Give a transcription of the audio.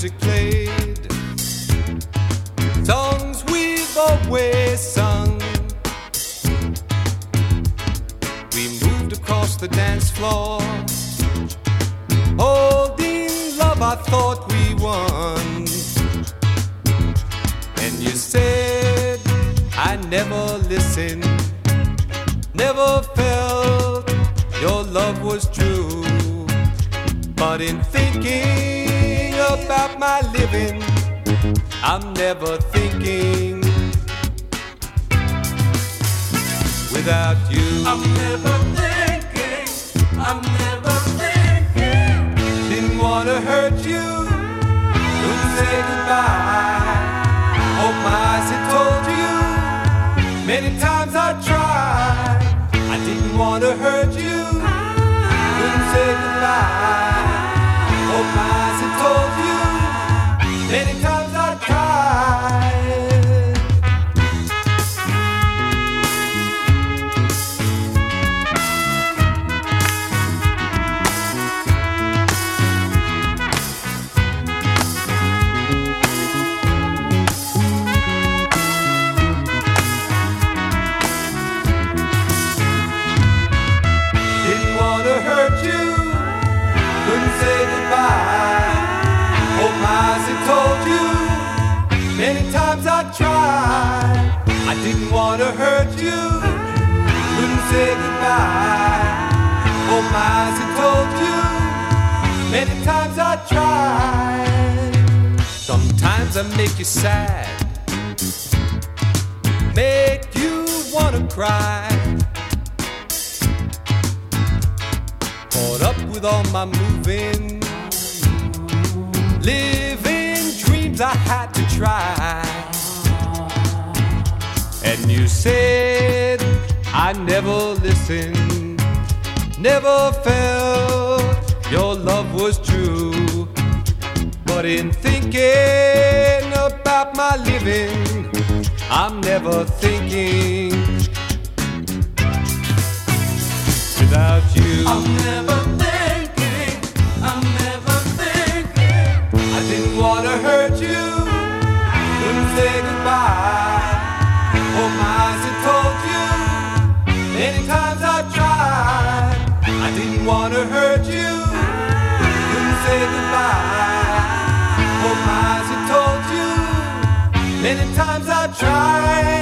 music played, songs we've always sung. We moved across the dance floor, holding love I thought we won. And you said I never listened, never felt your love was true. But in thinking about my living, I'm never thinking without you. I'm never thinking, I'm never thinking. Didn't want to hurt you, couldn't say goodbye. Oh, my eyes had told you, many times I tried. I didn't want to hurt you, couldn't say goodbye. Oh, my eyes had told you, many times I tried. Didn't want to hurt you, couldn't say goodbye. Oh, my eyes had told you, many times I tried. I didn't want to hurt you, couldn't say goodbye. Oh, my eyes had told you, many times I tried. Sometimes I make you sad, make you wanna cry. Caught up with all my moving, living dreams I had to try. And you said I never listened, never felt your love was true. But in thinking about my living, I'm never thinking without you. I'm never thinking, I'm never thinking. I didn't want to hurt you, couldn't say goodbye. Oh, my eyes had told you, many times I tried. I didn't want to hurt you, couldn't say goodbye. Oh, my eyes had told you, many times I tried.